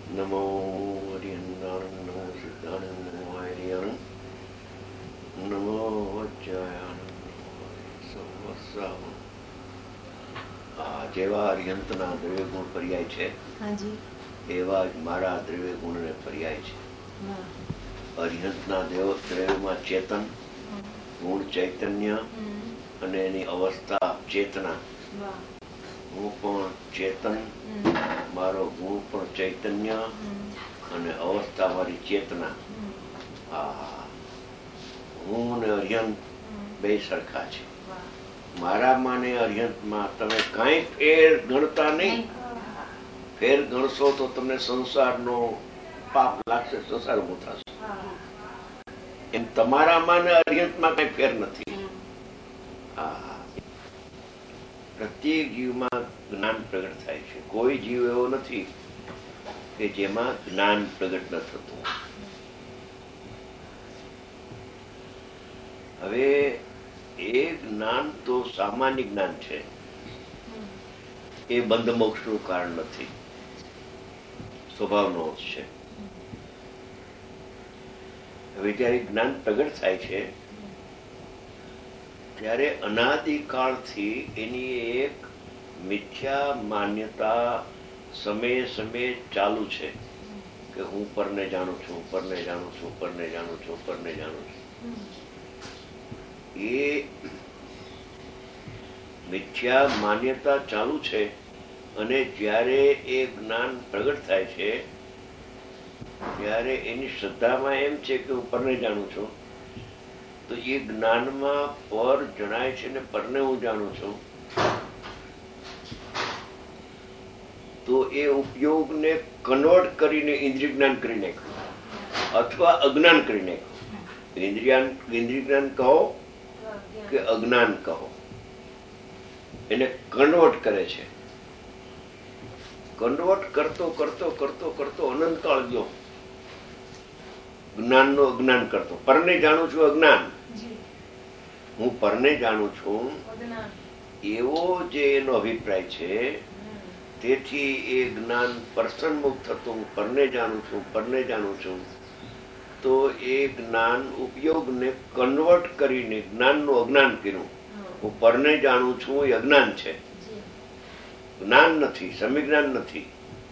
નમો હરિહંદાનંદ નમો સિદ્ધાનંદ નમો હરિયાનંદ નમો વજ્જાયાનંદ નમો હરિસવસાવ. જેવા હરિહંતના દ્રવ્ય ગુણ પર્યાય છે એવા જ મારા દ્રવ્ય ગુણને પર્યાય છે. અરિહંતના દ્રવ્યમાં ચેતન ગુણ ચૈતન્ય અને એની અવસ્થા ચેતના. હું પણ ચેતન, મારો ગુણ પણ ચૈતન્ય અને અવસ્થા મારી ચેતના. હું ને અરિહંત બે સરખા છે. મારામાં ને અરિહંતમાં તમે કઈ ફેર ગણતા નહીં. ફેર ગણશો તો તમને સંસારનો પાપ લાગશે, સંસાર ઉભો થશે. એમ તમારામાં ને અરિહંતમાં કઈ ફેર નથી. પ્રત્યેક જીવમાં જ્ઞાન પ્રગટ થાય છે. કોઈ જીવ એવો નથી કે જેમાં જ્ઞાન પ્રગટ ન થતું. હવે એ જ્ઞાન તો સામાન્ય જ્ઞાન છે, એ બંધ મોક્ષનું કારણ નથી, સ્વભાવનો અંશ છે. હવે જ્યારે જ્ઞાન પ્રગટ થાય છે ત્યારે અનાદિકાળથી એની એક મિથ્યા માન્યતા સમયે સમયે ચાલુ છે કે હું પરને જાણું છું, પરને જાણું છું, પરને જાણું છું, પરને જાણું છું. એ મિથ્યા માન્યતા ચાલુ છે અને જ્યારે એ જ્ઞાન પ્રગટ થાય છે ત્યારે એની શ્રદ્ધામાં એમ છે કે હું પરને જાણું છું, તો એ જ્ઞાનમાં પર જણાય છે ને પરને હું જાણું છું, તો એ ઉપયોગને કન્વર્ટ કરીને ઇન્દ્રિય જ્ઞાન કરી નાખ્યું અથવા અજ્ઞાન કરી નાખ્યું. ઇન્દ્રિય જ્ઞાન કહો કે અજ્ઞાન કહો, એને કન્વર્ટ કરે છે. કન્વર્ટ કરતો કરતો કરતો કરતો અનંતકાળ ગયો. જ્ઞાનનો અજ્ઞાન કરતો. પરને જાણું છું અજ્ઞાન, હું પરને જાણું છું એવો જે એનો અભિપ્રાય છે, તેથી એ જ્ઞાન પ્રસન્નમુખ થતું હું પરને જાણું છું, પરને જાણું છું, તો એ જ્ઞાન ઉપયોગને કન્વર્ટ કરીને જ્ઞાનનું અજ્ઞાન કર્યું. હું પરને જાણું છું એ અજ્ઞાન છે, જ્ઞાન નથી, સમ્યક જ્ઞાન નથી.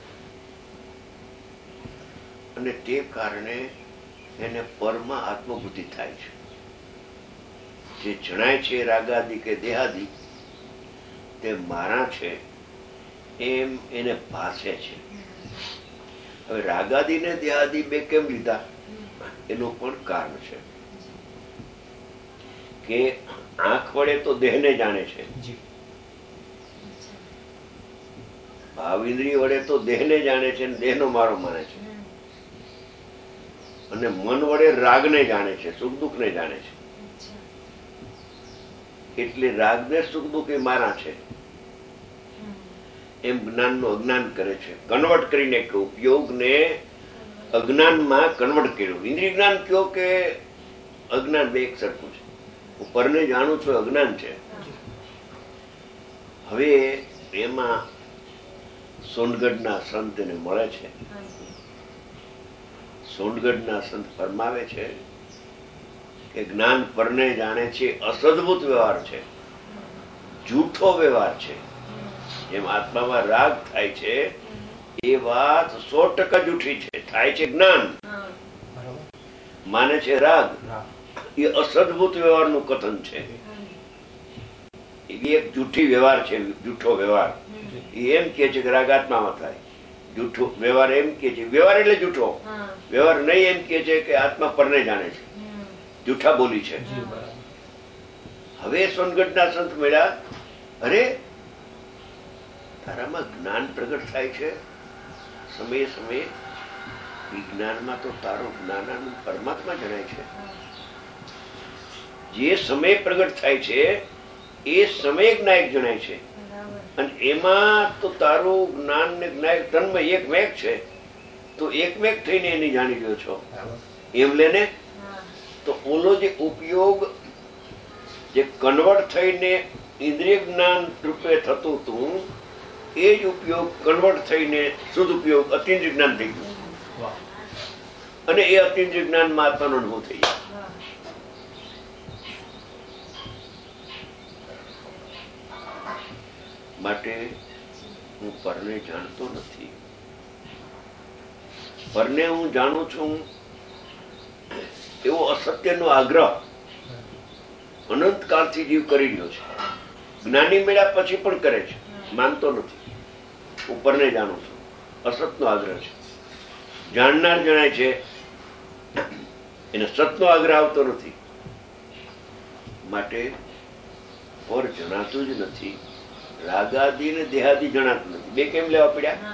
અને તે કારણે એને પરમાં આત્મબુદ્ધિ થાય છે. જે જણાય છે રાગાદિ કે દેહાદિ તે મારા છે એમ એને ભાસે છે. હવે રાગાદિ ને દેહાદિ બે કેમ લીધા એનું પણ કારણ છે કે આંખ વડે તો દેહને જાણે છે, ભાવ ઇન્દ્રિય વડે તો દેહને જાણે છે, દેહનો મારો માને છે, અને મન વડે રાગને જાણે છે, સુખ દુઃખ ને જાણે છે. એટલે રાગને સુખ દુઃખ એ મારા છે એમ જ્ઞાનનું અજ્ઞાન કરે છે. કન્વર્ટ કરીને ઉપયોગને અજ્ઞાનમાં કન્વર્ટ કર્યું. ઇન્દ્રિય જ્ઞાન કયો કે અજ્ઞાન બે એક સરખું છે. હું પરને જાણું છું અજ્ઞાન છે. હવે એમાં સોનગઢના સંત એને મળે છે. સોનગઢના સંત ફરમાવે છે કે જ્ઞાન પરને જાણે છે, અસદભૂત વ્યવહાર છે, જૂઠો વ્યવહાર છે. જેમ આત્મામાં રાગ થાય છે એ વાત 100% જૂઠી છે. થાય છે જ્ઞાન, માને છે રાગ, એ અસદભૂત વ્યવહારનું કથન છે. એ એક જૂઠી વ્યવહાર છે, જૂઠો વ્યવહાર. એ એમ કે છે કે રાગ આત્મામાં થાય. જૂઠો વ્યવહાર એમ કે છે, વ્યવહાર એટલે જૂઠો વ્યવહાર નહીં. એમ કે છે કે આત્મા પરને જાણે છે, જૂઠા બોલી છે. હવે સોનગઢના સંત મળ્યા, અરે તારામાં જ્ઞાન પ્રગટ થાય છે સમયે સમયે. વિજ્ઞાનમાં તો તારો જ્ઞાનાનંદ પરમાત્મા જણાય છે. જે સમય પ્રગટ થાય છે એ સમય જ્ઞાયક જણાય છે, અને એમાં તો તારું જ્ઞાન ને જ્ઞાયક તન્મય એકમેક છે, તો એકમેક થઈને એની જાણી ગયો છો એમ લેને. તો ઓલો જે ઉપયોગ જે કન્વર્ટ થઈને ઇન્દ્રિય જ્ઞાન રૂપે થતું હતું એ જ ઉપયોગ કન્વર્ટ થઈને શુદ્ધ ઉપયોગ અતિન્દ્રિય જ્ઞાન થઈ ગયું, અને એ અતિન્દ્રિય જ્ઞાનમાં આત્માનો અનુભવ થઈ જાય. માટે હું પરને જાણતો નથી. પરને હું જાણું છું એવો અસત્યનો આગ્રહ અનંતકાળથી જીવ કરી રહ્યો છે. જ્ઞાની મળ્યા પછી પણ કરે છે, માનતો નથી. હું પરને જાણું છું, અસતનો આગ્રહ છે. જાણનાર જણાય છે એને સતનો આગ્રહ આવતો નથી. માટે પર જણાતું જ નથી. રાગાદી ને દેહાદી જણાતું નથી. બે કેમ લેવા પડ્યા?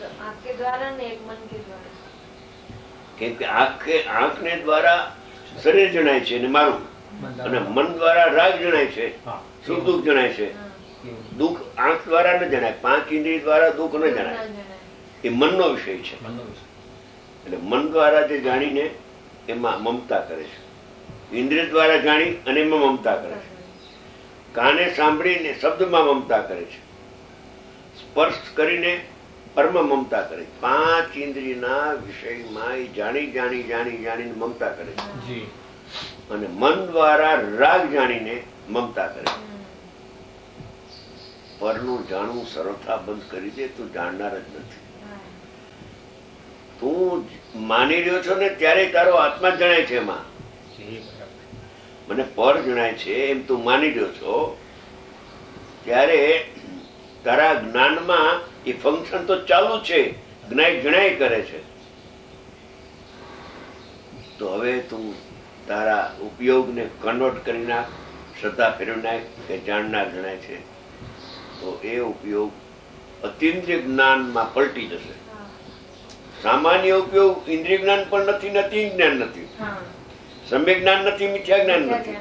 કેમ કે આંખને દ્વારા શરીર જણાય છે અને મારું, અને મન દ્વારા રાગ જણાય છે, સુખ દુઃખ જણાય છે. દુઃખ આંખ દ્વારા ન જણાય, 5 ઇન્દ્રિય દ્વારા દુઃખ ન જણાય, એ મનનો વિષય છે. એટલે મન દ્વારા જે જાણીને એમાં મમતા કરે છે, ઇન્દ્રિય દ્વારા જાણી અને એમાં મમતા કરે છે, કાને સાંભળીને શબ્દમાં મમતા કરે છે, સ્પર્શ કરીને પરમાં મમતા કરે છે. 5 ઇન્દ્રિયના વિષયમાં જાણી જાણી જાણી જાણીને મમતા કરે છે, અને મન દ્વારા રાગ જાણીને મમતા કરે છે. પરનું જાણવું સરળતા બંધ કરી દે તો જાણનાર જ નથી. તું માની રહ્યો છો ને ત્યારે તારો આત્મા જણાય છે. એમાં મને પર જણાય છે એમ તું માની રહ્યો છો, ત્યારે તારા જ્ઞાનમાં એ ફંક્શન તો ચાલુ છે, જણાય કરે છે. તો હવે તું તારા ઉપયોગને કન્વર્ટ કરી નાખ, શ્રદ્ધા ફેરવી નાખ કે જાણનાર જણાય છે. તો એ ઉપયોગ અતિન્દ્રિય જ્ઞાનમાં પલટી જશે. સામાન્ય ઉપયોગ ઇન્દ્રિય જ્ઞાન પણ નથી, નથી જ્ઞાન નથી, સમ્યક જ્ઞાન નથી, મિથ્યા જ્ઞાન નથી.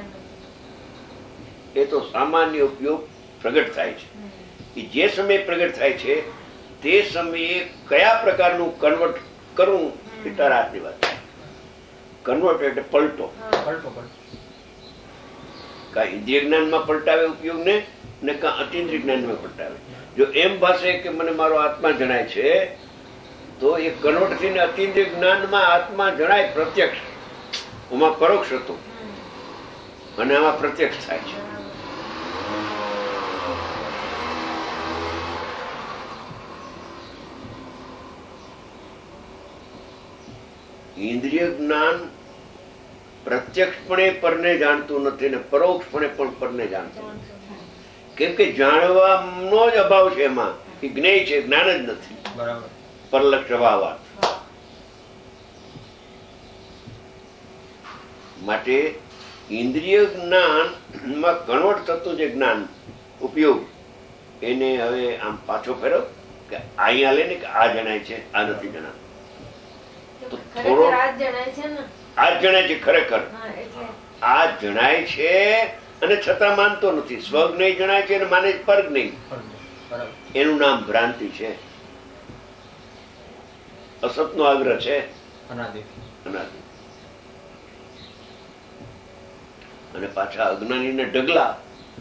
એ તો સામાન્ય ઉપયોગ પ્રગટ થાય છે. એ જે સમયે પ્રગટ થાય છે તે સમયે કયા પ્રકારનું કન્વર્ટ કરવું એ તારા હાથની વાત છે. કન્વર્ટ એટલે પલટો. કા ઇન્દ્રિય જ્ઞાનમાં પલટાવે ઉપયોગને, ને કા અતિન્દ્રિય જ્ઞાનમાં પલટાવે. જો એમ ભાષે કે મને મારો આત્મા જણાય છે, તો એ કન્વર્ટ થઈને અતિન્દ્રિય જ્ઞાનમાં આત્મા જણાય પ્રત્યક્ષ. એમાં પરોક્ષ હતું અને આમાં પ્રત્યક્ષ થાય છે. ઇન્દ્રિય જ્ઞાન પ્રત્યક્ષપણે પરને જાણતું નથી ને પરોક્ષપણે પણ પરને જાણતું નથી. કેમ કે જાણવાનો જ અભાવ છે. એમાં એ જ્ઞેય છે, જ્ઞાન જ નથી. પરલક્ષ અભાવાત. માટે ઇન્દ્રિય જ્ઞાનમાં કન્વર્ટ થતું જે જ્ઞાન ઉપયોગ, એને હવે આમ પાછો ફેરવ કે અહીંયા લે ને કે આ જણાય છે, આ નથી જણાતું. થોડો આ જણાય છે, ખરેખર આ જણાય છે અને છતાં માનતો નથી. સ્વગ નહીં જણાય છે અને માને પરગ નહીં. એનું નામ ભ્રાંતિ છે, અસતનો આગ્રહ છે, અનાદિ. અને પાછા અજ્ઞાનીને ઢગલા.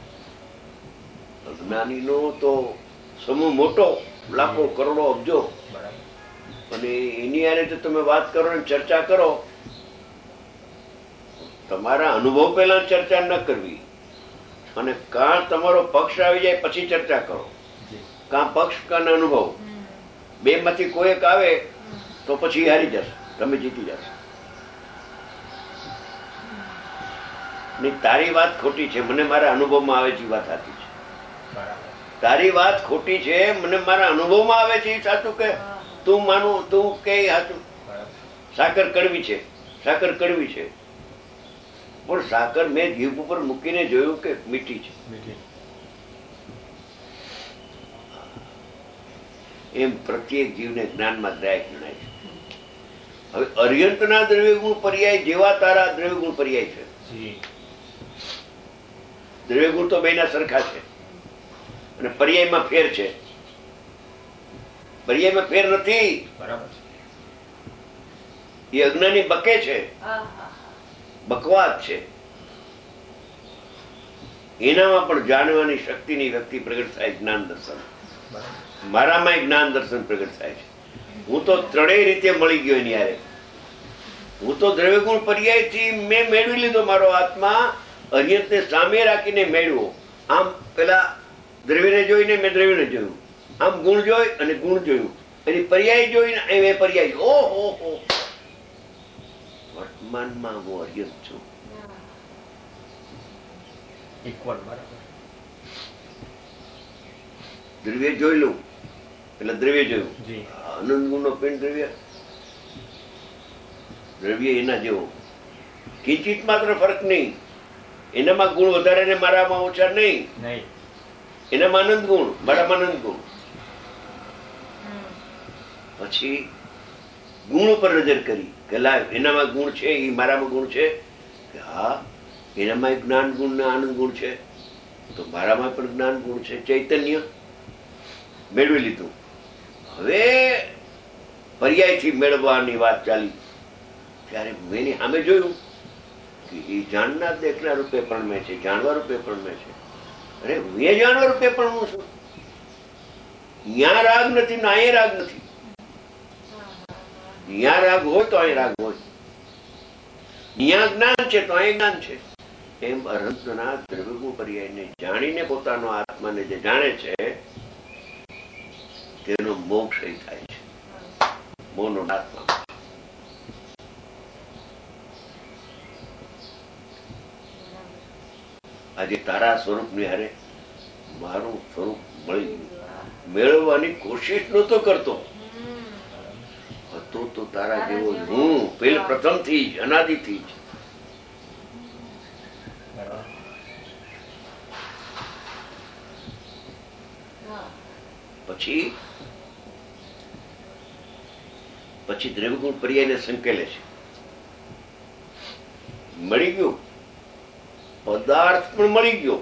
અજ્ઞાનીનો તો સમૂહ મોટો, લાખો કરોડો અબજો, અને એની આરે જો તમે વાત કરો ને ચર્ચા કરો, તમારા અનુભવ પહેલા ચર્ચા ન કરવી, અને કાં તમારો પક્ષ આવી જાય પછી ચર્ચા કરો, કાં પક્ષ કાં અનુભવ, બે માંથી કોઈ એક આવે તો પછી હારી જશે, તમે જીતી જશે. નહીં, તારી વાત ખોટી છે, મને મારા અનુભવમાં આવે છે, વાત સાચી છે. તારી વાત ખોટી છે, મને મારા અનુભવમાં આવે છે, એ સાચું કે તું માનું, તું કે સાચું. સાકર કડવી છે, સાકર કડવી છે, પણ સાકર મેં જીભ ઉપર મૂકીને જોયું કે મીઠી છે. એમ પ્રત્યેક જીવને જ્ઞાનમાં ગ્રાહક જણાય છે. હવે અર્યંતના દ્રવ્યગુણ પર્યાય જેવા તારા દ્રવ્યગુણ પર્યાય છે. દ્રવ્યગુણ તો બેના સરખા છે, અને પર્યાયમાં ફેર છે. પર્યાયમાં ફેર નથી. એ અજ્ઞાની બકે છે, બકવાદ છે. એનામાં પણ જાણવાની શક્તિની વ્યક્તિ પ્રગટ થાય જ્ઞાન દર્શન. મારામાં જ્ઞાન દર્શન પ્રગટ થાય છે. હું તો ત્રણેય રીતે મળી ગયો એની યારે. હું તો દ્રવ્યગુણ પર્યાયથી મેં મેળવી લીધો. મારો આત્મા અર્યંતને સામે રાખીને મેળવ્યો. આમ પેલા દ્રવ્યને જોઈને મેં દ્રવ્યને જોયું, આમ ગુણ જોઈ અને ગુણ જોયું, એની પર્યાય જોઈને મેં પર્યાય. ઓહો, વર્તમાનમાં હું અર્યંત છું. દ્રવ્ય જોઈ લઉં એટલે દ્રવ્ય જોયું. અનંત ગુણ નો પિંડ દ્રવ્ય, દ્રવ્ય એના જેવો કિંચિત માત્ર ફરક નહીં. એનામાં ગુણ વધારે ને મારામાં ઓછા નહીં. એનામાં આનંદ ગુણ, મારામાં આનંદ ગુણ. પછી ગુણ ઉપર નજર કરી કે એનામાં ગુણ છે, એ મારામાં ગુણ છે. હા, એનામાં જ્ઞાન ગુણ ને આનંદ ગુણ છે, તો મારામાં પણ જ્ઞાન ગુણ છે. ચૈતન્ય મેળવી લીધું. હવે પર્યાયથી મેળવવાની વાત ચાલી ત્યારે મેં સામે જોયું કે એ જાણનાર દેખનાર રૂપે પણ મેં છે, જાણવા રૂપે પણ મેં છે. અરે હું એ જાણવા રૂપે પણ હું છું. ત્યાં રાગ નથી ને અહીંયા રાગ નથી. ત્યાં રાગ હોય તો અહીં રાગ હોય, ત્યાં જ્ઞાન છે તો અહીં જ્ઞાન છે. એમ અનંતના દ્રવ્યગુણ પર્યાયને જાણીને પોતાનો આત્માને જે જાણે છે તેનો મોક્ષ થાય છે. મોનો આત્મા આજે તારા સ્વરૂપ ની હારે મારું સ્વરૂપ મળી ગયું. મેળવવાની કોશિશ નહોતો કરતો, હતો તો તારા જેવો હું પેલા પ્રથમથી જ, અનાદિથી જ. પછી પછી દ્રવ્યગુણ પર્યાયને સંકેલે છે. મળી ગયું, પદાર્થ પણ મળી ગયો,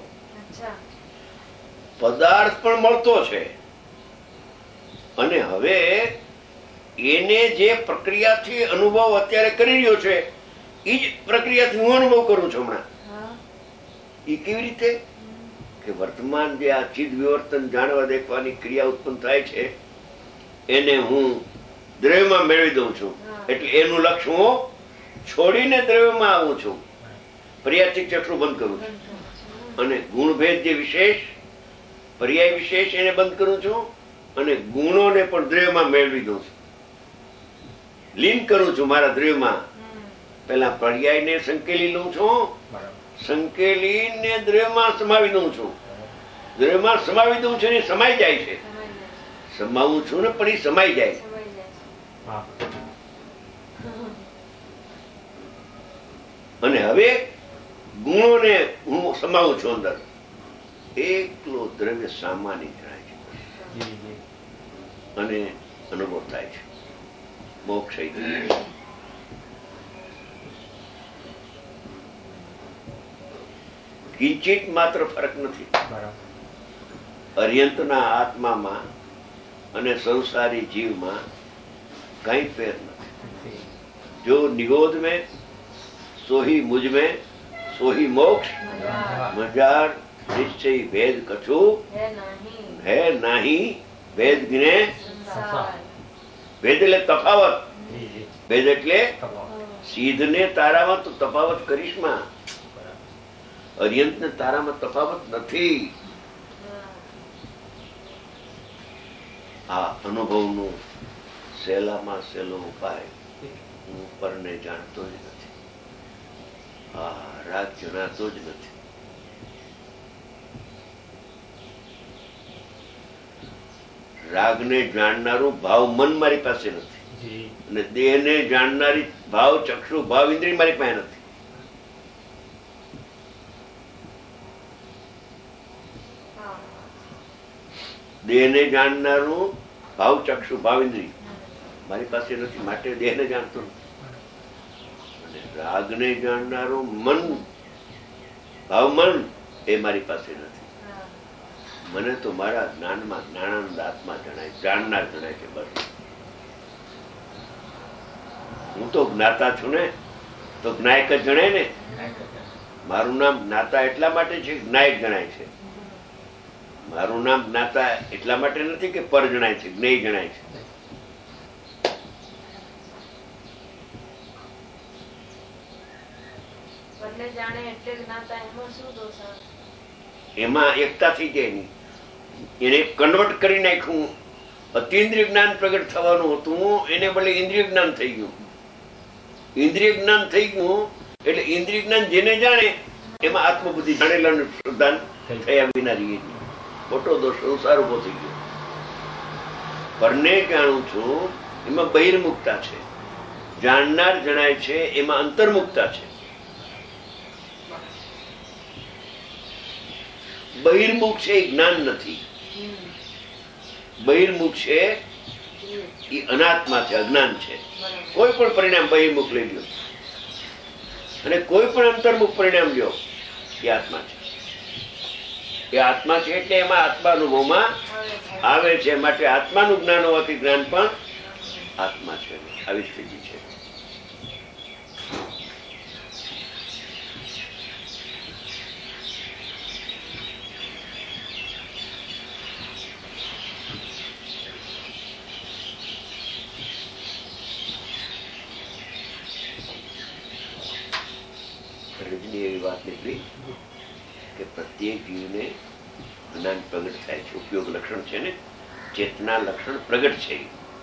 પદાર્થ પણ મળતો છે. અને હવે એને જે પ્રક્રિયાથી અનુભવ અત્યારે કરી રહ્યો છે એ જ પ્રક્રિયાથી હું અનુભવ કરું છું હમણાં. એ કેવી રીતે કે વર્તમાન જે આ ચિદ વિવર્તન જાણવા દેખવાની ક્રિયા ઉત્પન્ન થાય છે એને હું દ્રવ્યમાં મેળવી દઉં છું. એટલે એનું લક્ષ્ય હું છોડીને દ્રવ્યમાં આવું છું. પર્યાયથી ચક્ષુ બંધ કરું છું અને ગુણભેદ જે વિશેષ પર્યાય વિશેષ એને બંધ કરું છું અને ગુણોને પણ દ્રવ્યમાં મેળવી દઉં છું. લીન કરું છું મારા દ્રવ્યમાં. પેલા પર્યાયને સંકેલી લઉં છું, સંકેલીને દ્રવ્યમાં સમાવી દઉં છું. દ્રવ્યમાં સમાવી દઉં છું ને સમાઈ જાય છે. સમાવું છું ને પણ એ સમાઈ જાય. અને હવે ગુણોને હું સમાવું છું અંદર. એકલો દ્રવ્ય સામાન્ય જણાય છે અને અનુભવ થાય છે. મોક્ષ થઈ ગયો. કિંચિત માત્ર ફરક નથી અર્યંતના આત્મામાં અને સંસારી જીવમાં કઈ ફેર નથી. જો નિગોદ में सोही मुझ में सोही मोक्ष मजार निश्चय भेद कछु है नहीं. भेद ગિને ભેદ એટલે તફાવત. ભેદ એટલે સિદ્ધ ને તારામાં તો તફાવત કરીશમાં, અર્યંત ને તારામાં તફાવત નથી. આ અનુભવનો સહેલામાં સહેલો ઉપાય હું પરને જાણતો જ નથી. હા, રાગ જણાતો જ નથી. રાગને જાણનારું ભાવ મન મારી પાસે નથી અને દેહને જાણનારી ભાવ ચક્ષુ ભાવ ઇન્દ્રિય મારી પાસે નથી. દેહને જાણનારું ભાવ ચક્ષુ ભાવ ઇન્દ્રિય મારી પાસે નથી, માટે દેહને જાણતો નથી. અને રાગને જાણનારું મન ભાવ મન એ મારી પાસે નથી. મને તો મારા જ્ઞાનમાં જ્ઞાનાનંદ આત્મા જણાય, જાણનાર જણાય છે. બસ હું તો જ્ઞાતા છું ને, તો જ્ઞાયક જ જણાય ને. મારું નામ જ્ઞાતા એટલા માટે છે જ્ઞાયક જણાય છે. મારું નામ જ્ઞાતા એટલા માટે નથી કે પર જણાય છે, જ્ઞેય જણાય છે. એમાં એકતા થઈ જાય નહીં. એને કન્વર્ટ કરી નાખ્યું. અતિન્દ્રિય જ્ઞાન પ્રગટ થવાનું હતું, એને બદલે ઇન્દ્રિય જ્ઞાન થઈ ગયું. ઇન્દ્રિય જ્ઞાન થઈ ગયું એટલે ઇન્દ્રિય જ્ઞાન જેને જાણે એમાં આત્મબુદ્ધિ જાણેલા પ્રદાન થયા વિના રહીએ. ખોટો દોષ સંસાર ઉભો થઈ ગયો. પરને જાણું છું એમાં બહિર્મુક્તા છે, જાણનાર જણાય છે એમાં અંતર્મુક્તા છે. બહિર્મુખ છે એ જ્ઞાન નથી. બહિર્મુખ છે એ અનાત્મા છે, અજ્ઞાન છે. કોઈ પણ પરિણામ બહિર્મુખ લઈ લો અને કોઈ પણ અંતર્મુખ પરિણામ લ્યો, એ આત્મા છે. એ આત્મા છે એટલે એમાં આત્મા અનુભવમાં આવે છે. માટે આત્માનું જ્ઞાન હોવાથી જ્ઞાન પણ આત્મા છે. આવી સ્થિતિ છે. રજની એવી વાત નીકળી કે પ્રત્યેક જીવને જ્ઞાન પ્રગટ થાય છે. ઉપયોગ લક્ષણ છે ને, ચેતના લક્ષણ પ્રગટ છે.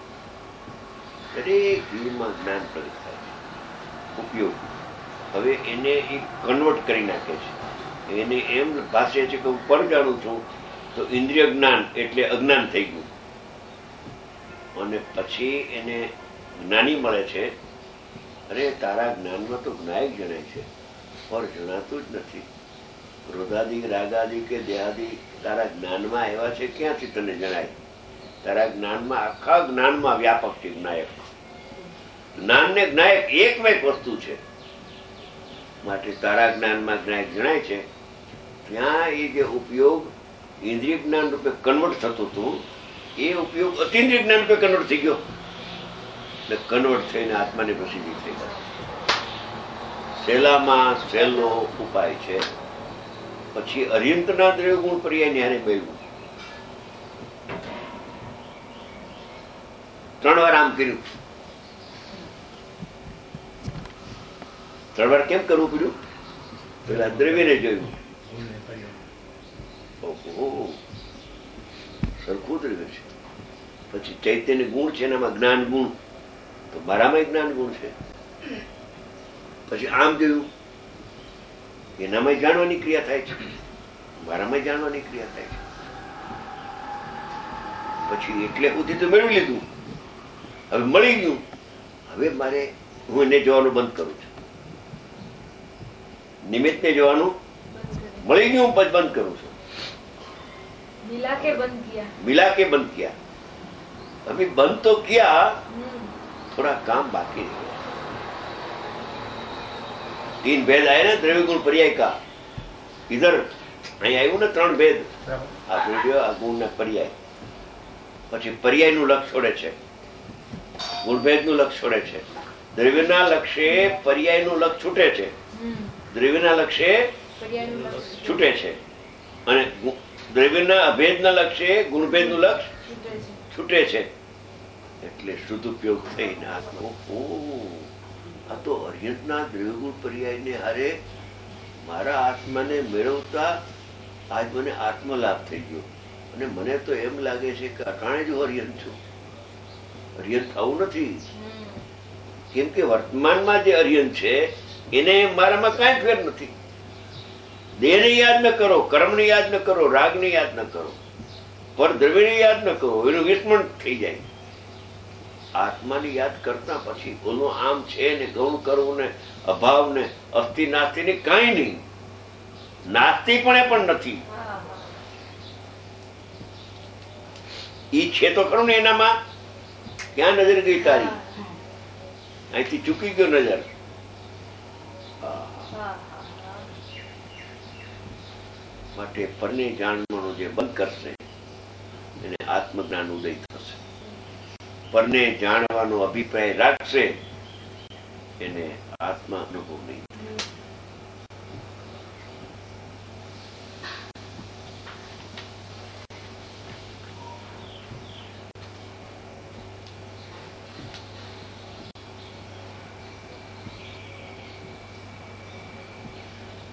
દરેક જીવમાં જ્ઞાન પ્રગટ થાય છે. ઉપયોગ હવે એને એ કન્વર્ટ કરી નાખે છે. એને એમ ભાષે છે કે હું પર જાણું છું, તો ઇન્દ્રિય જ્ઞાન એટલે અજ્ઞાન થઈ ગયું. અને પછી એને જ્ઞાની મળે છે. અરે તારા જ્ઞાનમાં તો જ્ઞાયક જણાય છે, પર જણાતું જ નથી. ક્રોધાદિક રાગાદિક કે દેહાદિક તારા જ્ઞાનમાં એવા છે, ક્યાંથી તને જણાય? તારા જ્ઞાનમાં આખા જ્ઞાનમાં વ્યાપક છે જ્ઞાયક. જ્ઞાન ને જ્ઞાયક એકમેક વસ્તુ છે. માટે તારા જ્ઞાનમાં જ્ઞાયક જણાય છે. ત્યાં એ જે ઉપયોગ ઇન્દ્રિય જ્ઞાન રૂપે કન્વર્ટ થતું હતું, એ ઉપયોગ અતિન્દ્રિય જ્ઞાન રૂપે કન્વર્ટ થઈ ગયો. એટલે કન્વર્ટ થઈને આત્માની પ્રસિદ્ધિ થઈ ગઈ. સહેલામાં સહેલો ઉપાય છે. પછી અર્યંતના દ્રવ્ય ગુણ પર્યાય ન્યારે બન્યું. 3 વાર આમ કર્યું. 3 વાર કેમ કરવું પડ્યું? પેલા દ્રવ્યને જોયું. ઓહો, સરખું દ્રવ્ય છે. પછી ચૈતન્ય ગુણ છે, એનામાં જ્ઞાન ગુણ, તો મારામાં જ્ઞાન ગુણ છે. પછી આમ જોયું, એનામાં જાણવાની ક્રિયા થાય છે, મારામાં જાણવાની ક્રિયા થાય છે. પછી એટલે સુધી તો મેળવી લીધું. હવે મળી ગયું. હવે મારે હું એને જોવાનું બંધ કરું છું. નિમિત્તને જોવાનું મળી ગયું, પછી બંધ કરું છું. મિલા કે બંધ કિયા. अभी बंद तो किया, थोड़ा काम बाकी रह गया. 3 भेद आए ना द्रव्य गुण पर्याय का. इधर અહીં આવ્યું ને 3 ભેદ. આ દ્રવ્ય, આ ગુણ ને પર્યાય. પછી પર્યાય નું લક્ષ છોડે છે, ગુણભેદ નું લક્ષ છોડે છે. દ્રવ્યના લક્ષે પર્યાય નું લક્ષ છૂટે છે, દ્રવ્યના લક્ષે છૂટે છે. અને દ્રવ્યના અભેદના લક્ષે ગુણભેદ નું લક્ષ છૂટે છે. એટલે સદુપયોગ થઈને આત્મા, આ તો અર્યંતના દ્રવ્યગુણ પર્યાયને હારે મારા આત્માને મેળવતા આજ મને આત્મલાભ થઈ ગયો. અને મને તો એમ લાગે છે કે અટાણે જ હું અર્યંત છું. અર્યંત થવું નથી. કેમ કે વર્તમાનમાં જે અર્યંત છે એને મારામાં કાંઈ ફેર નથી. દેહને યાદ ન કરો, કર્મને યાદ ન કરો, રાગને યાદ ન કરો, પર દ્રવ્યને યાદ ન કરો, એનું વિસ્મરણ થઈ જાય. આત્માની યાદ કરતા પછી ઓલું આમ છે ને ગૌણ કરવું ને અભાવ ને અસ્થિ નાસ્તિ ને કાંઈ નહીં. નાસ્તિપણે પણ નથી. ઈ છે તો ખરું ને એનામાં. ક્યાં નજર ગઈ તારી? અહીંથી ચૂકી ગયો નજર. માટે પરને જાણવાનું જે બંધ કરશે એને આત્મજ્ઞાન ઉદય થશે. પરને જાણવાનો અભિપ્રાય રાખશે એને આત્મા અનુભવ નહીં.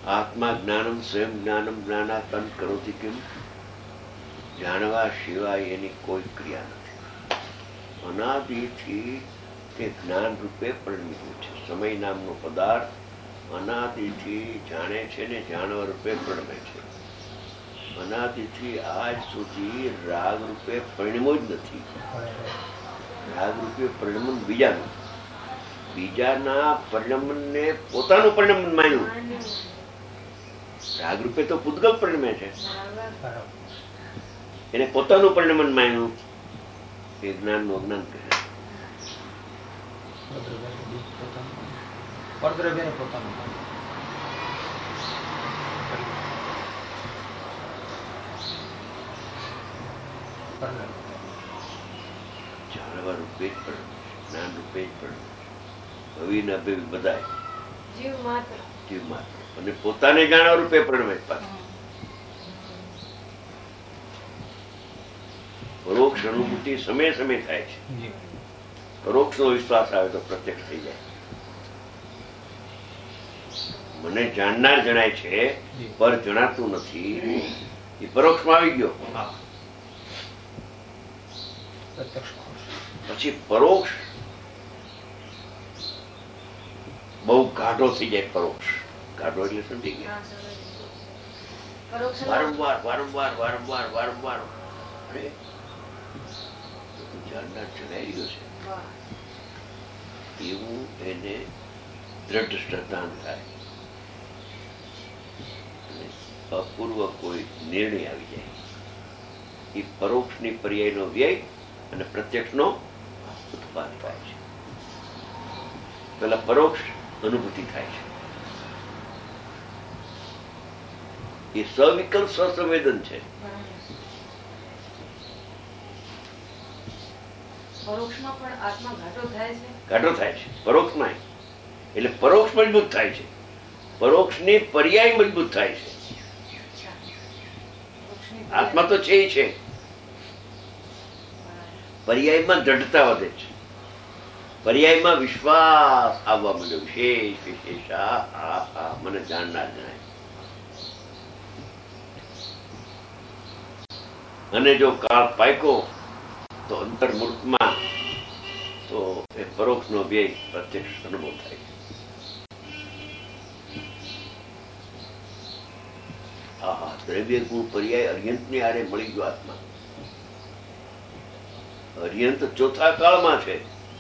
આત્મા જ્ઞાનમ સ્વયં જ્ઞાનમ જ્ઞાનાતન કરોતિ કેમ, જાણવા સિવાય એની કોઈ ક્રિયા નથી. અનાદિથી તે જ્ઞાન રૂપે પરિણમ્યું છે. સમય નામનો પદાર્થ અનાદિથી જાણે છે ને જાણવા રૂપે પરિણમે છે. અનાદિથી આજ સુધી રાગ રૂપે પરિણમ્યો જ નથી. રાગ રૂપે પરિણમન બીજાનું, બીજાના પરિણમનને પોતાનું પરિણમન માન્યું. રાગ રૂપે તો પૂતગલ પરિણમે છે, એને પોતાનું પરિણમન માન્યું. એ જ્ઞાન નું અજ્ઞાન કહે. જાણવા રૂપે જ પરિણમે છે, જ્ઞાન રૂપે જ પરિણમે છે. ભવી ને અભવી બધા જીવ માત્ર અને પોતાને જાણવા રૂપે પરિણમે પાછું. પરોક્ષ અનુભૂતિ સમય સમય થાય છે. પરોક્ષ નો વિશ્વાસ આવે તો પ્રત્યક્ષ થઈ જાય. મને જાણનાર જણાય છે પર જણાતું નથી, એ પરોક્ષમાં આવી ગયો. પછી પરોક્ષ બહુ ગાઢો થઈ જાય. પરોક્ષ ગાઢો એટલે સમજી ગયા. વારંવાર વારંવાર વારંવાર વારંવાર જાણનાર જણાઈ રહ્યો છે એવું એને દ્રઢ શ્રદ્ધાન થાય અને અપૂર્વ કોઈ નિર્ણય આવી જાય. એ પરોક્ષની પર્યાયનો વ્યય અને પ્રત્યક્ષનો ઉત્પાદ થાય છે. પેલા પરોક્ષ અનુભૂતિ થાય છે. એ સવિકલ્પ સ્વસંવેદન છે. પરોક્ષમાં પણ આત્મા ઘાટો થાય છે. ઘાટો થાય છે પરોક્ષમાં. એટલે પરોક્ષ મજબૂત થાય છે, પરોક્ષની પર્યાય મજબૂત થાય છે. આત્મા તો છે, પર્યાયમાં દ્રઢતા વધે છે, પર્યાયમાં વિશ્વાસ આવવા માંડ્યો. વિશેષ વિશેષ મને જાણનાર જણાય. અને જો કાળ પાક્યો તો અંતર્મૂર્તમાં તો એ પરોક્ષ નો વ્યય પ્રત્યક્ષ અનુભવ થાય છે. દ્રવ્ય ગુણ પર્યાય અર્યંત ની આરે મળી ગયો આત્મા. અર્યંત ચોથા કાળમાં છે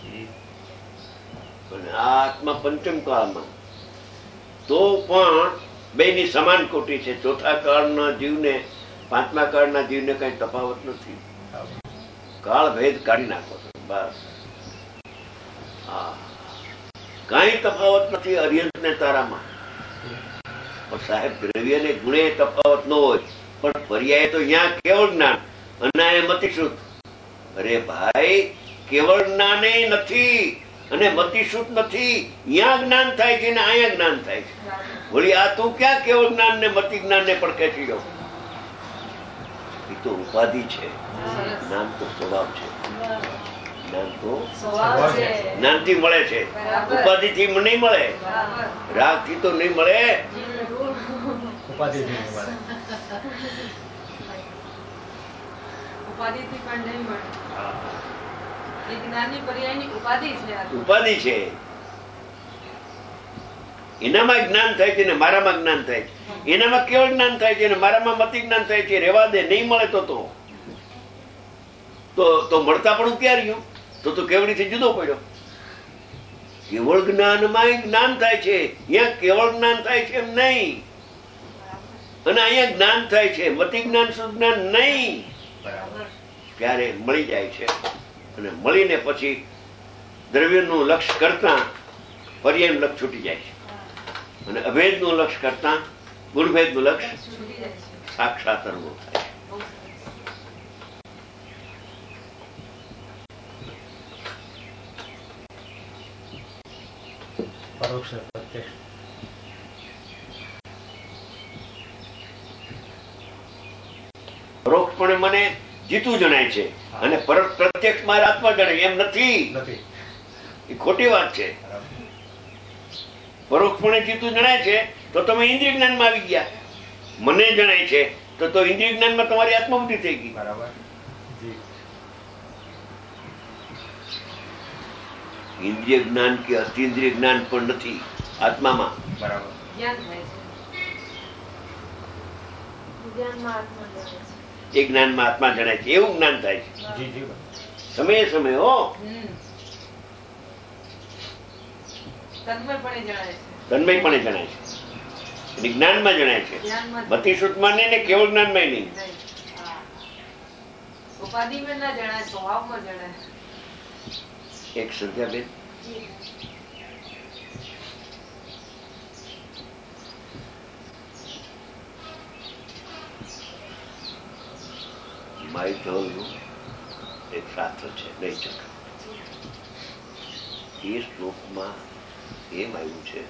અને આ આત્મા પંચમ કાળમાં. તો પણ બે ની સમાન કોટી છે. ચોથા કાળના જીવને પાંચમા કાળના જીવને કઈ તફાવત નથી. કાળ ભેદ કાઢી નાખો છો બસ. કઈ તફાવત નથી અર્યંત ને તારામાં. પણ સાહેબ દ્રવ્ય ને ગુણે તફાવત ન હોય પણ પર્યાય તો અહીંયા કેવળ જ્ઞાન અને મતિશુદ્ધ. અરે ભાઈ કેવળ જ્ઞાને નથી અને મતિશુદ્ધ નથી. અહીંયા જ્ઞાન થાય છે ને અહીંયા જ્ઞાન થાય છે. વળી આ તું ક્યાં કેવળ જ્ઞાન ને મતિ જ્ઞાન ને પણ ખેંચી જાવ. એ તો ઉપાધિ છે, જ્ઞાન તો સ્વભાવ છે. જ્ઞાન તો જ્ઞાન થી મળે છે, ઉપાધિ થી નહીં મળે, રાગ થી તો નહીં મળે. ઉપાધિથી પણ નહીં મળે. એ જ્ઞાનની પર્યાયની ઉપાધિ છે. એનામાં જ્ઞાન થાય છે ને મારામાં જ્ઞાન થાય છે. એનામાં કેવળ જ્ઞાન થાય છે ને મારામાં મતિ જ્ઞાન થાય છે. રેવા દે, નહીં મળે તો મળતા પણ ક્યાં રહ્યું? તો કેવળીથી જુદો પડ્યો. કેવળ જ્ઞાનમાં જ્ઞાન થાય છે, અહીંયા કેવળ જ્ઞાન થાય છે એમ નહીં. અને અહીંયા જ્ઞાન થાય છે, મતિ જ્ઞાન સુજ્ઞાન નહીં. ત્યારે મળી જાય છે અને મળીને પછી દ્રવ્યનું લક્ષ્ય કરતા પર્યાયનું લક્ષ્ય છૂટી જાય છે અને અભેદનું લક્ષ્ય કરતા ગુણભેદનું લક્ષ્ય સાક્ષાત અનુભવ થાય છે. પરોક્ષપણે મને જીતું જણાય છે અને પ્રત્યક્ષ મારે આત્મા જણાય એમ નથી. એ ખોટી વાત છે. પરોક્ષપણે જીતું જણાય છે તો તમે ઇન્દ્રિય જ્ઞાનમાં આવી ગયા. મને જણાય છે તો ઇન્દ્રિય જ્ઞાનમાં તમારી આત્મબુદ્ધિ થઈ ગઈ. બરાબર. ઇન્દ્રિય જ્ઞાન કે અતિન્દ્રિય જ્ઞાન પણ નથી આત્મામાં. બરાબર. જ્ઞાન થાય છે. એ જ્ઞાનમાં આત્મા જણાય છે, એવું જ્ઞાન થાય છે. સમયે સમયે હો તન્મયપણે જણાય છે. તન્મયપણે જણાય છે, એની જ્ઞાનમાં જણાય છે. મતિ શુદ્ધમાં નહીં ને કેવળ જ્ઞાનમાં નહીં. ઉપાધિમાં ના જણાય, સ્વભાવમાં જણાય. એક સંધ્યાબેન, માઇથોલનું એક શાસ્ત્ર છે નૈચક. એ શ્લોકમાં એમ આવ્યું છે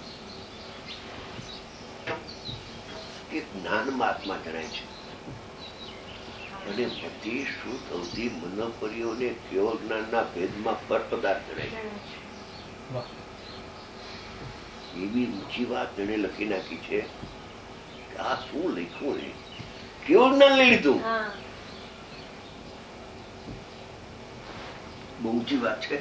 કે જ્ઞાનમાં આત્મા જણાય છે અને મતિ શુદ્ધ અવધિ મનોપરીઓને કેવળ જ્ઞાનના ભેદમાં પર પદાર્થ જણાય છે. એવી ઊંચી વાત એને લખી નાખી છે કે આ શું લખ્યું એ કેવળ જ્ઞાન લઈ લીધું. બહુ ઊંચી વાત છે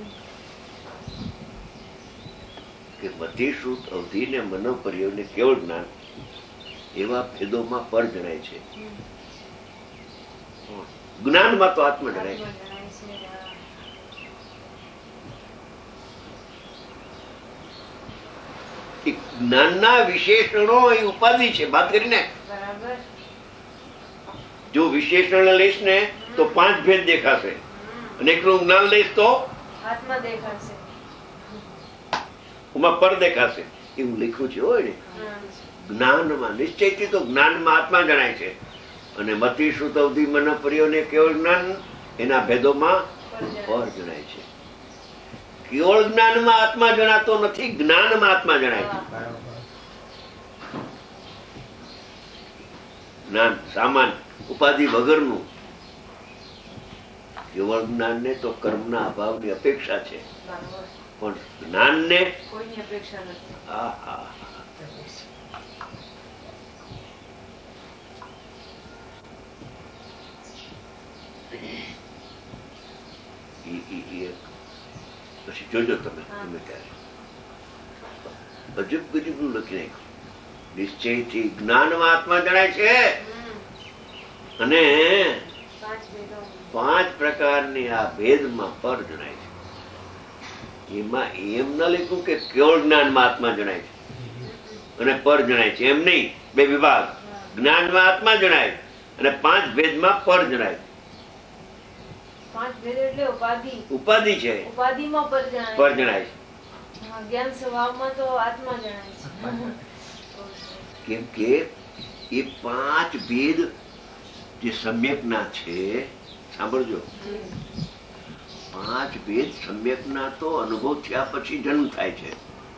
કે મતિ શુદ્ધ અવધિ ને મનોપરીઓને કેવળ જ્ઞાન એવા ભેદોમાં પર જણાય છે. જ્ઞાનમાં તો આત્મા જણાય છે. જ્ઞાનના વિશેષણો એ ઉપાધિ છે. વાત કરીને જો વિશેષણ લઈશ ને તો 5 ભેદ દેખાશે અને એકલું જ્ઞાન લઈશ તો આત્મા દેખાશે, એમાં પર દેખાશે. એવું લખ્યું છે હોય ને. જ્ઞાનમાં નિશ્ચયથી તો જ્ઞાનમાં આત્મા જણાય છે અને મતિ શુદ્ધ અવધિ મનોપરીઓને કેવળ જ્ઞાન એના ભેદોમાં પર જણાય છે. કેવળ જ્ઞાનમાં આત્મા જણાતો નથી, જ્ઞાનમાં આત્મા જણાય છે. જ્ઞાન સામાન્ય ઉપાધિ વગરનું. કેવળ જ્ઞાન ને તો કર્મના અભાવની અપેક્ષા છે, પણ જ્ઞાન ને કોઈની અપેક્ષા નથી. પછી જોજો તમે ત્યારે અજબ ગજબ નું લખી નાખ્યું. નિશ્ચયથી જ્ઞાનમાં આત્મા જણાય છે અને 5 પ્રકારની આ ભેદમાં પર જણાય છે. એમાં એમ ન લખ્યું કે કેવળ જ્ઞાનમાં આત્મા જણાય છે અને પર જણાય છે, એમ નહીં. 2 વિભાગ. જ્ઞાનમાં આત્મા જણાય અને 5 ભેદમાં પર જણાય. 5 ભેદ એટલે ઉપાધિ છે, ઉપાધિમાં પર જણાય છે. જ્ઞાન સ્વભાવમાં તો આત્મા જણાય છે. કેમ કે એ 5 ભેદ જે સમ્યકના છે, સાંભળજો, 5 ભેદ સમ્યકના તો અનુભવ થયા પછી જન્મ થાય છે.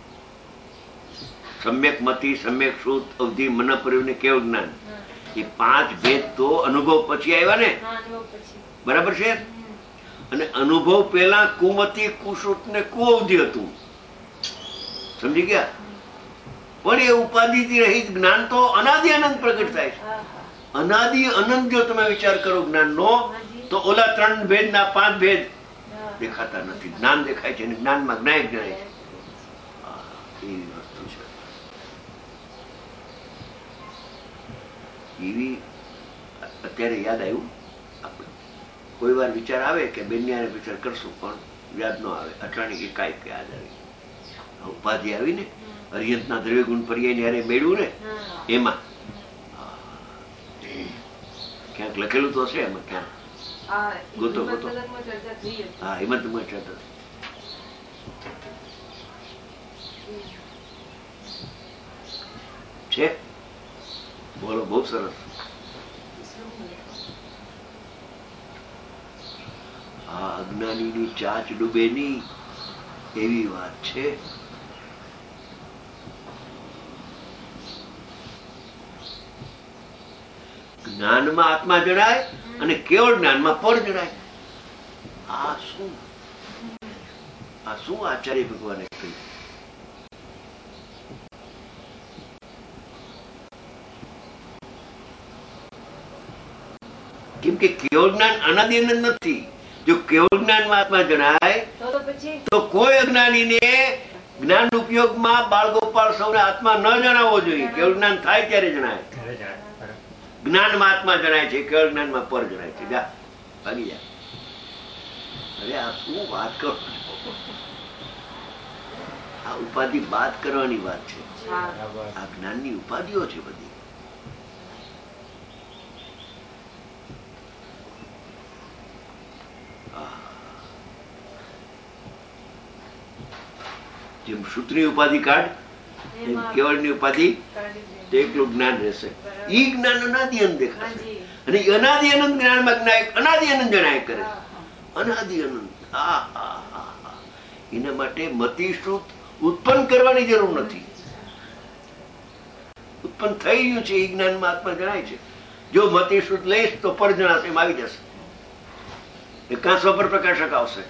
સમ્યક મતિ, સમ્યક શુદ્ધ અવધિ મનોપરીઓને કેવળ જ્ઞાન, એ 5 ભેદ તો અનુભવ પછી આવ્યા ને. બરાબર છે. અને અનુભવ પેલા કુમતિ, કુશુદ્ધ ને કુઅવધિ હતું. સમજી ગયા? પણ એ ઉપાધિથી રહિત જ્ઞાન તો અનાદિ અનંત પ્રગટ થાય છે. અનાદિ અનંત જો તમે વિચાર કરો જ્ઞાન નો, તો ઓલા 3 ભેદ ના 5 ભેદ દેખાતા નથી. જ્ઞાન દેખાય છે અને જ્ઞાનમાં જ્ઞાયક જણાય છે. એવી વસ્તુ છે. એવી અત્યારે યાદ આવ્યું. આપણે કોઈ વાર વિચાર આવે કે બેન્યાને વિચાર કરશું, પણ યાદ ન આવે. અચાનક એકાએક યાદ આવી. ઉપાધિ આવી ને, અરિયંતના દ્રવ્ય ગુણ પર્યાય જયારે મેળવ્યું ને, એમાં ક્યાંક લખેલું તો હશે. એમાં ક્યાંક ગોતો ગોતો. હા, હિંમતમાં ચર્ચા છે. બોલો, બહુ સરસ. આ અજ્ઞાનીની ચાચ ડૂબે નહીં એવી વાત છે. જ્ઞાનમાં આત્મા જણાય અને કેવળ જ્ઞાનમાં પર જણાય. આ શું આચાર્ય ભગવાને કહ્યું? કે કેવળ જ્ઞાન અનાદિ અનંત નથી. જો કેવળ જ્ઞાનમાં આત્મા જણાય તો કોઈ અજ્ઞાનીને જ્ઞાન ઉપયોગમાં બાળગોપાલ સૌને આત્મા ન જણાવવો જોઈએ. કેવળ જ્ઞાન થાય ત્યારે જણાય. જ્ઞાનમાં આત્મા જણાય છે, કેવળ જ્ઞાનમાં પર જણાય છે. જા ભાગી જા. અરે આ શું વાત કરો? આ ઉપાધિ બાદ કરવાની વાત છે. આ જ્ઞાનની ઉપાધિઓ છે બધી. જેમ સૂત્રની ઉપાધિ કાઢ, એમ કેવળની ઉપાધિ તો એકલું જ્ઞાન રહેશે. ઈ જ્ઞાન અનાદિ અનંત દેખાશે અને અનાદિ અનંત જ્ઞાનમાં અનાદિ અનંત જણાય કરે. અનાદિ અનંત. એના માટે મતિશ્રુત ઉત્પન્ન કરવાની જરૂર નથી. ઉત્પન્ન થઈ ગયું છે એ જ્ઞાનમાં આત્મા જણાય છે. જો મતિશ્રુત લઈશ તો પર જણાશે, એમ આવી જશે. એ કાંસો પર પ્રકાશક આવશે.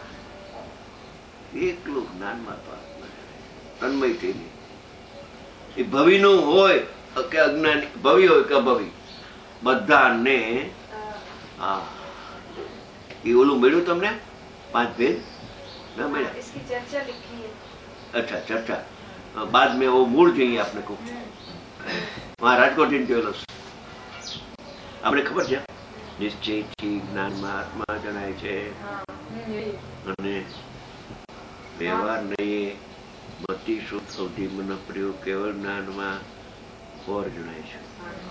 એકલું જ્ઞાનમાં તો આત્મા જણાય તન્મય થઈને. એ ભવિનું હોય કે અજ્ઞાની, ભવિ હોય કે અભવિ, બધાને એ ઓલું મળ્યું તમને 5 ભેદ ના મળ્યા? અચ્છા, ચર્ચા बाद में वो मूल चाहिए आपने को. वहां રાજકોટ ઇન્ટરવ્યુસ આપણે ખબર છે. નિશ્ચયથી જ્ઞાનમાં આત્મા જણાય છે અને વ્યવહાર નહીં. મતિ શુદ્ધ સૌથી મન પ્રયોગ કેવળ જ્ઞાનમાં પર જણાય છે.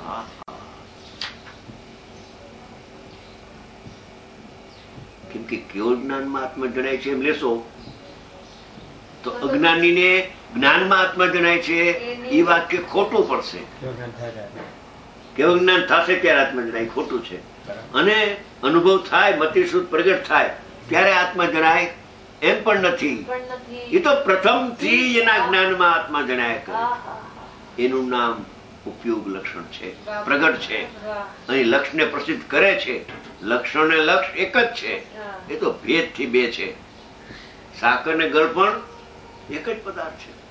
કેમ કે કેવળ જ્ઞાનમાં આત્મા જણાય છે એમ લેશો તો અજ્ઞાનીને જ્ઞાનમાં આત્મા જણાય છે એ વાક્ય ખોટું પડશે. કેવળ જ્ઞાન થશે ત્યારે આત્મા જણાય, ખોટું છે. અને અનુભવ થાય, મતિશુદ્ધ પ્રગટ થાય ત્યારે આત્મા જણાય એમ પણ નથી. એ તો પ્રથમથી એના જ્ઞાનમાં આત્મા જણાય કરે. એનું નામ ઉપયોગ લક્ષણ છે, પ્રગટ છે. અહીં લક્ષને પ્રસિદ્ધ કરે છે. લક્ષણ ને લક્ષ એક જ છે. એ તો ભેદ થી 2 છે. સાકર ને ગળ પણ એક જ પદાર્થ છે.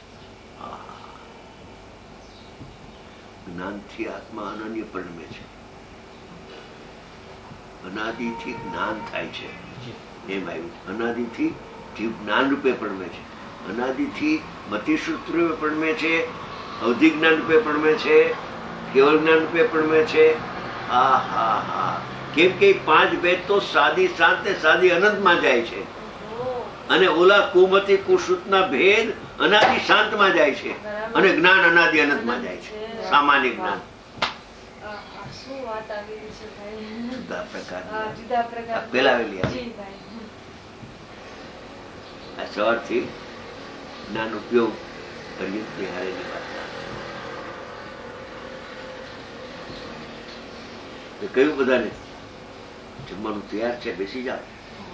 જ્ઞાનથી આત્મા અનન્ય પરિણમે છે. અનાદિથી જ્ઞાન થાય છે એમ આવ્યું. અનાદિથી જીવ જ્ઞાન રૂપે પરિણમે છે. અનાદિથી મતિશુદ્ધ રૂપે પરિણમે છે, અવધિ જ્ઞાન રૂપે પરિણમે છે, કેવળ જ્ઞાન રૂપે પરિણમે છે. કેમ કે 5 ભેદ તો સાદી શાંત ને સાદી અનંતમાં જાય છે અને ઓલા કુમતી કુશુતના ભેદ અનાદિ શાંતમાં જાય છે અને જ્ઞાન અનાદિ અનંતમાં જાય છે. સામાન્ય જ્ઞાન જુદા પ્રકાર પેલાવેલી આ સવારથી જ્ઞાન ઉપયોગ પર્યંતની હારેલી વાત કહ્યું. બધાને જમવાનું તૈયાર છે, બેસી જાઓ,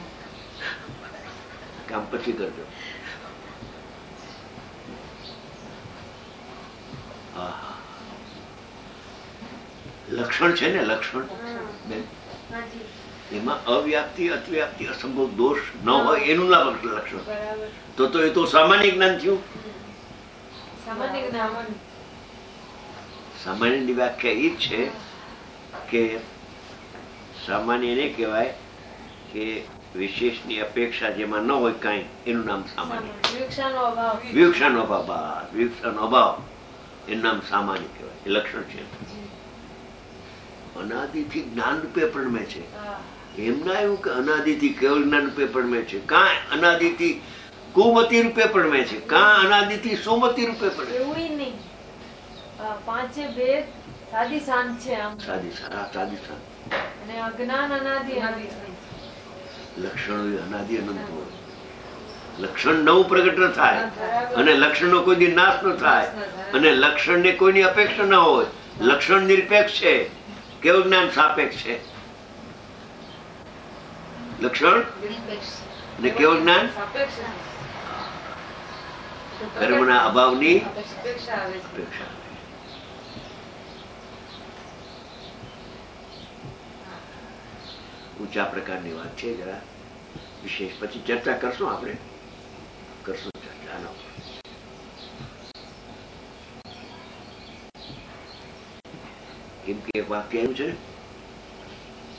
કામ પછી કરજો. લક્ષણ છે ને, લક્ષણ એમાં અવ્યાપ્તિ, અતિવ્યાપ્તિ, અસંભવ દોષ ન હોય એનું નામ લક્ષણ. તો એ તો સામાન્ય જ્ઞાન થયું. સામાન્યની વ્યાખ્યા એ જ છે કે સામાન્ય એને કહેવાય કે વિશેષની અપેક્ષા જેમાં ન હોય કાંઈ, એનું નામ સામાન્ય. વિવક્ષાનો અભાવ એનું નામ સામાન્ય કહેવાય. એ લક્ષણ છે. અનાદિથી જ્ઞાન રૂપે પરિણમે છે. એમ ના એવું કે અનાદિથી કેવળ જ્ઞાન રૂપે પરિણમે છે. કાં અનાદિથી કુમતી રૂપે પરિણમે છે, કાં અનાદિથી સુમતી રૂપે પરિણમે. 5 ભેદ સાદી શાંત છે. સાદી શાંત અને અજ્ઞાન અનાદિ અનંત. લક્ષણો અનાદિ અનંત હોય. લક્ષણ નવું પ્રગટ ન થાય અને લક્ષણનો કોઈ દી નાશ ન થાય અને લક્ષણને કોઈની અપેક્ષા ન હોય. લક્ષણ નિરપેક્ષ છે, કેવું જ્ઞાન સાપેક્ષ છે. લક્ષણ અને કેવું જ્ઞાન કર્મના અભાવની અપેક્ષા આવે. ઊંચા પ્રકારની વાત છે. જરા વિશેષ પછી ચર્ચા કરશું. આપણે કરશું ચર્ચા આના પર. કેમ કે એક વાક્ય એવું છે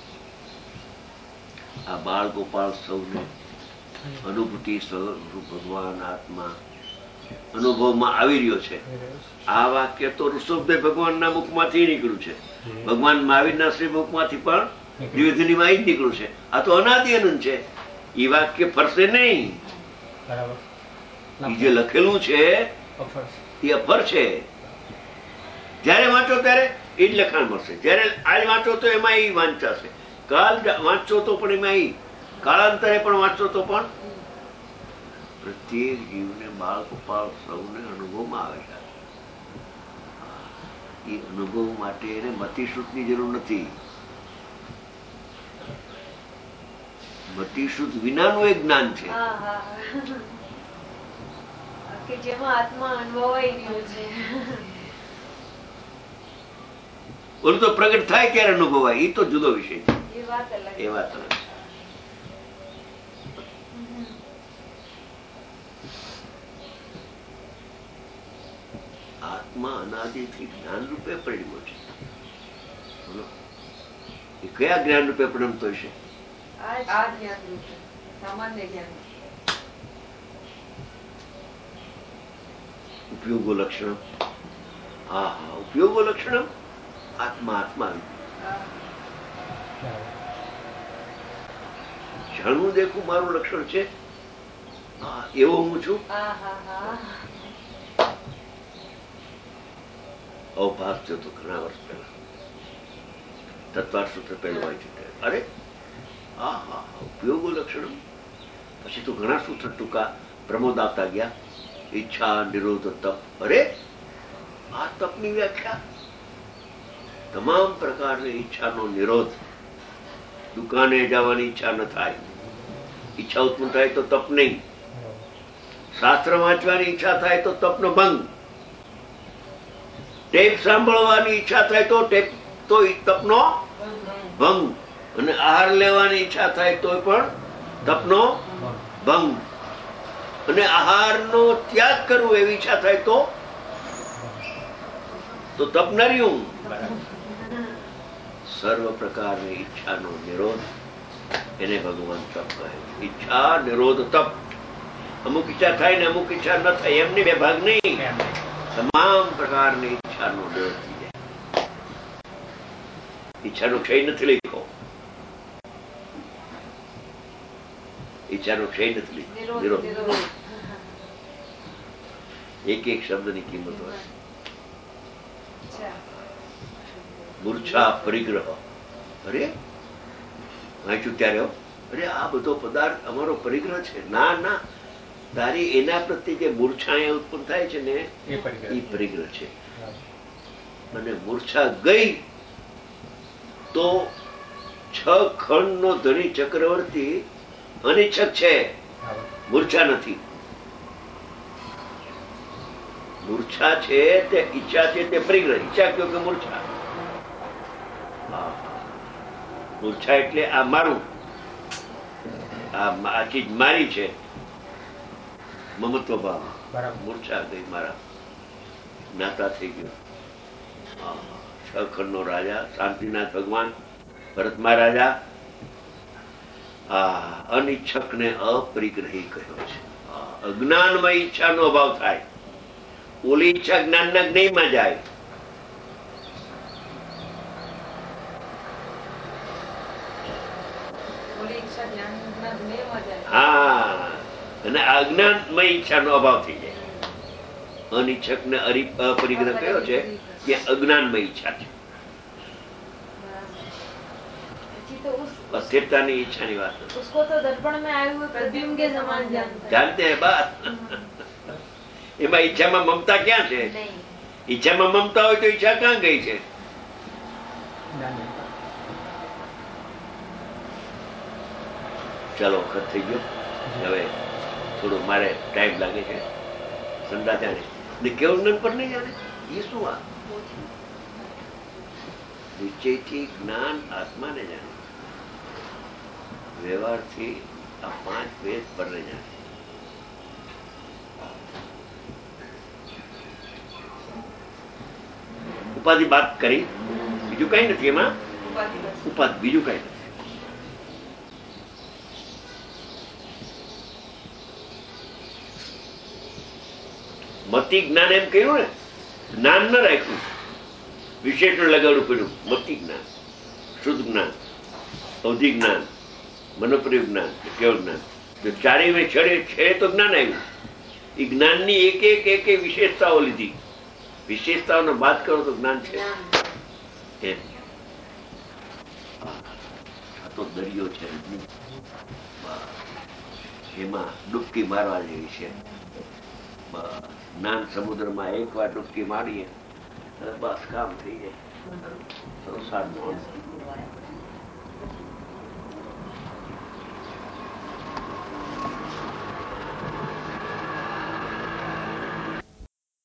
આ બાળ ગોપાળ સૌને અનુભૂતિ સ્વરૂપ ભગવાન આત્મા અનુભવમાં આવી રહ્યો છે. આ વાક્ય તો ઋષભદેવ ભગવાનના મુખમાંથી નીકળ્યું છે. ભગવાન મહાવીરના શ્રી મુખમાંથી પણ દ્વિવેદીમાં જ નીકળ્યું છે. આ તો અનાદિ અનંત છે. એ વાક્ય ફરશે નહીં. જે લખેલું છે એ અફર છે. જયારે વાંચો ત્યારે એ જ લખાણ મળશે. જયારે આજ વાંચો તો એમાં એ વાંચાશે, કાલ વાંચો તો પણ એમાં એ, કાળાંતરે પણ વાંચો તો પણ. પ્રત્યેક જીવને બાળ ગોપાળ સૌને અનુભવમાં આવે છે. એ અનુભવ માટે એને મતિશુદ્ધની જરૂર નથી. મતિશુદ્ધ વિનાનું એક જ્ઞાન છે. જેમાં આત્મા અનુભવાઈ રહ્યો છે. ઓલું તો પ્રગટ થાય ત્યારે અનુભવાય, એ તો જુદો વિષય છે. એ વાત અલગ છે. આત્મા અનાદિથી જ્ઞાન રૂપે પરિણ્યો છે. બોલો, એ કયા જ્ઞાન રૂપે પરિણમતો હશે? સામાન્ય જ્ઞાન. ઉપયોગો લક્ષણ. હા હા, ઉપયોગો લક્ષણ. આત્મા આત્મા જાણવું દેખું મારું લક્ષણ છે. હા, એવો હું છું. અવભાસ થયો તો ઘણા વર્ષ પહેલા, તત્વાર સૂત્ર પહેલું વાંચ્યું. અરે હા હા હા, ઉપયોગો લક્ષણ. પછી તો ઘણા સૂત્ર ટૂંકા પ્રમોદ આવતા ગયા. ઈચ્છા નિરોધ તપ. અરે આ તપની વ્યાખ્યા તમામ પ્રકારની ઈચ્છાનો નિરોધ. દુકાને જવાની ઈચ્છા ન થાય, ઈચ્છા ઉત્પન્ન થાય તો તપ નહીં. શાસ્ત્ર વાંચવાની ઈચ્છા થાય તો તપનો ભંગ. ટેપ સાંભળવાની ઈચ્છા થાય તો તપનો ભંગ. અને આહાર લેવાની ઈચ્છા થાય તો પણ તપનો ભંગ. અને આહારનો ત્યાગ કરવો એવી ઈચ્છા થાય તો તપ ન રહ્યું. સર્વ પ્રકારની ઈચ્છાનો નિરોધ, એને ભગવાન તપ કહે છે. ઈચ્છા નિરોધ તપ. અમુક ઈચ્છા થાય ને અમુક ઈચ્છા ન થાય, એમની બે ભાગ નહીં. તમામ પ્રકારની ઈચ્છાનો નિરોધ થઈ જાય. ઈચ્છાનો ક્ષય નથી લખ્યો, ઈચ્છાનો ક્ષય નથી લખ્યો, નિરોધ. એક એક શબ્દની કિંમત હોય. મૂર્છા પરિગ્રહ. અરે વાંચ્યું ત્યારે અરે આ બધો પદાર્થ અમારો પરિગ્રહ છે. ના ના, તારી એના પ્રત્યે જે મૂર્છા ઉત્પન્ન થાય છે ને એ પરિગ્રહ છે. અને મૂર્છા ગઈ તો 6 ખંડ નો ધણી ચક્રવર્તી અનિચ્છક છે, મૂર્છા નથી. મૂર્છા છે તે ઈચ્છા છે, તે પરિગ્રહ. ઈચ્છા કયો કે મૂર્છા. મૂર્છા એટલે આ મારું, આ ચીજ મારી છે, મમત્વ ભાવ. મૂર્છા ગઈ, મારા જ્ઞાતા થઈ ગયો. 6 ખંડ નો રાજા શાંતિનાથ ભગવાન, ભરત મહારાજા અનિચ્છક ને અપરિગ્રહી કહ્યો છે. અજ્ઞાનમાં ઈચ્છા નો અભાવ થાય. ઓલી ઈચ્છા જ્ઞાનના જ્ઞેયમાં જાય. હા, અને અજ્ઞાનમય ઈચ્છાનો અભાવ થઈ જાય. અનિચ્છક ને અપરિગ્રહ કયો છે કે અજ્ઞાનમય ઈચ્છા છે. अस्थिरताની ઈચ્છાની વાત નથી. उसको तो दर्पण में आए हुए प्रतिबिंब के समान जानते हैं बात. એમાં ઈચ્છામાં મમતા ક્યાં છે? ઈચ્છામાં મમતા હોય તો ઈચ્છા ક્યાં ગઈ છે? ચાલો, વખત થઈ ગયો. હવે થોડું મારે ટાઈમ લાગે છે. સંડા જાણે ને કેવું પર નહીં જાણે. એ શું વાત? નિશ્ચયથી જ્ઞાન આત્માને જાણે, વ્યવહારથી આ 5 વેદ પરને જાણે. ઉપાધિ બાદ કરી, બીજું કઈ નથી એમાં. ઉપાધિ બીજું કઈ નથી. મતિ જ્ઞાન એમ કહ્યું ને, જ્ઞાન ન રાખ્યું, વિશેષણ લગાડવું પડ્યું. મતિ જ્ઞાન, શુદ્ધ જ્ઞાન, અવધિ જ્ઞાન, મનોપ્રિય જ્ઞાન, કેવળ જ્ઞાન. જો ચારેય છે તો જ્ઞાન આવ્યું. એ જ્ઞાનની એક એક વિશેષતાઓ લીધી. વિશેષતાઓને બાદ કરો તો જ્ઞાન છે. આ તો દરિયો છે, એમાં ડૂબકી મારવા જેવી છે. જ્ઞાન સમુદ્રમાં એક વાર ડૂબકી મારીએ બસ કામ થઈ જાય.